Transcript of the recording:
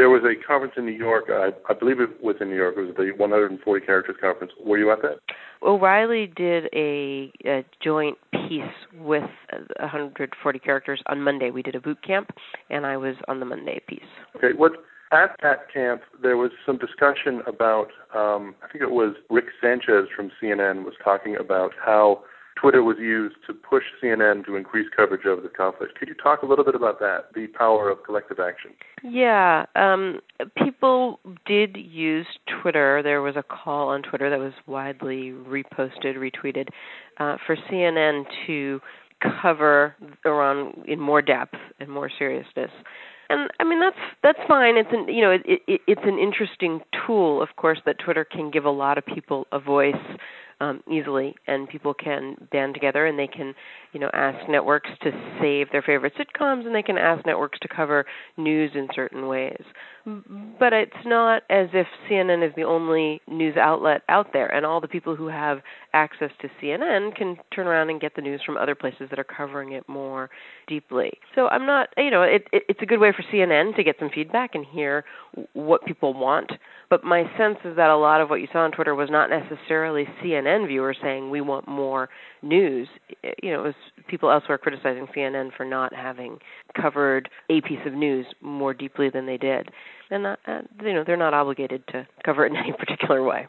there was a conference in New York. I believe it was in New York. It was the 140 Characters Conference. Were you at that? O'Reilly did a joint piece with 140 Characters on Monday. We did a boot camp, and I was on the Monday piece. Okay. At that camp, there was some discussion about, I think it was Rick Sanchez from CNN was talking about how Twitter was used to push CNN to increase coverage of the conflict. Could you talk a little bit about that, the power of collective action? Yeah. People did use Twitter. There was a call on Twitter that was widely reposted, retweeted, for CNN to cover Iran in more depth and more seriousness. And I mean that's fine. It's an interesting tool, of course, that Twitter can give a lot of people a voice easily, and people can band together and they can, ask networks to save their favorite sitcoms, and they can ask networks to cover news in certain ways. But it's not as if CNN is the only news outlet out there, and all the people who have access to CNN can turn around and get the news from other places that are covering it more deeply. So I'm not, it's a good way for CNN to get some feedback and hear what people want. But my sense is that a lot of what you saw on Twitter was not necessarily CNN viewers saying we want more news. It was people elsewhere criticizing CNN for not having covered a piece of news more deeply than they did. And they're not obligated to cover it in any particular way.